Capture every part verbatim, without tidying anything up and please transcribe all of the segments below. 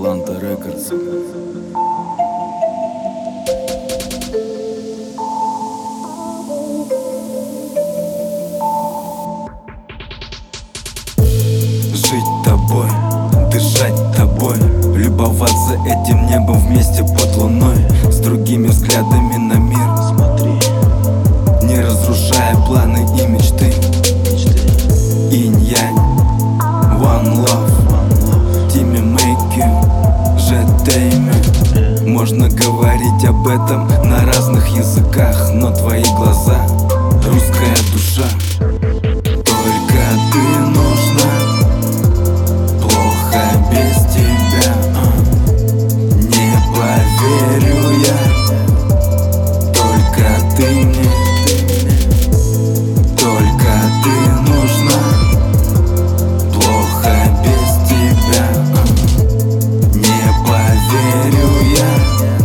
Атланта Рекордс. Жить тобой, дышать тобой, любоваться этим небом вместе под луной, с другими взглядами на мир. Смотри, не разрушая планы и мечты. Инь-янь, one love, Тимми Мэйки, Жетейме. Можно говорить об этом на разных языках, но твои глаза — русская душа. Только ты нужна, плохо без тебя, а. Не поверю я, только ты мне, только ты нужна, плохо без тебя, а. Не поверю я.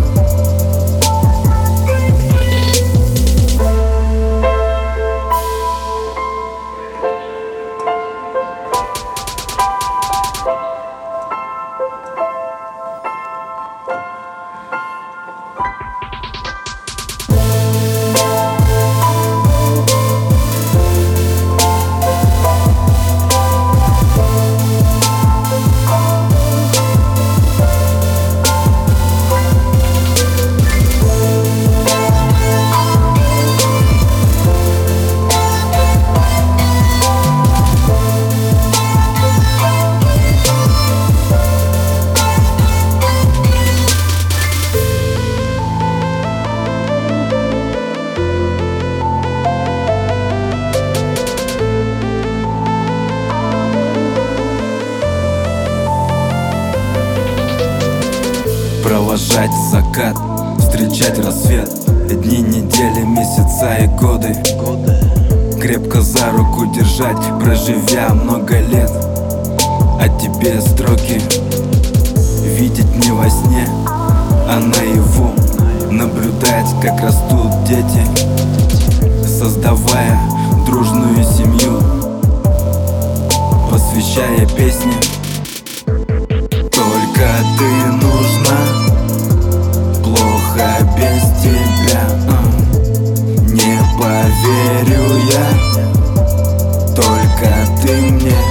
Провожать закат, встречать рассвет, дни, недели, месяца и годы. Крепко за руку держать, проживя много лет. А тебе строки видеть не во сне, а наяву. Наблюдать, как растут дети, создавая дружную семью, посвящая песни. Только ты нужна, плохо без тебя, а. Не поверю я, только ты мне.